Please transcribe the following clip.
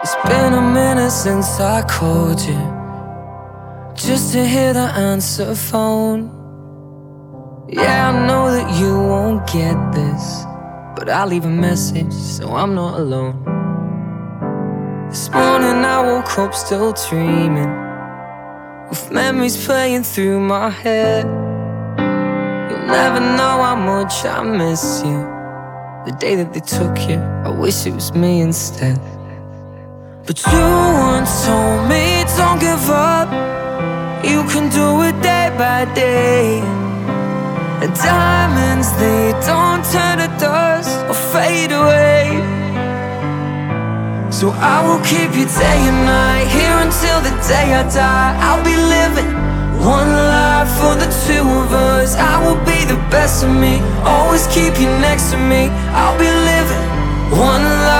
It's been a minute since I called you, just to hear the answer phone. Yeah, I know that you won't get this, but I'll leave a message so I'm not alone. This morning I woke up still dreaming, with memories playing through my head. You'll never know how much I miss you. The day that they took you, I wish it was me instead. But you once told me, don't give up, you can do it day by day. And diamonds, they don't turn to dust or fade away. So I will keep you day and night, here until the day I die. I'll be living one life for the two of us. I will be the best of me, always keep you next to me. I'll be living one life.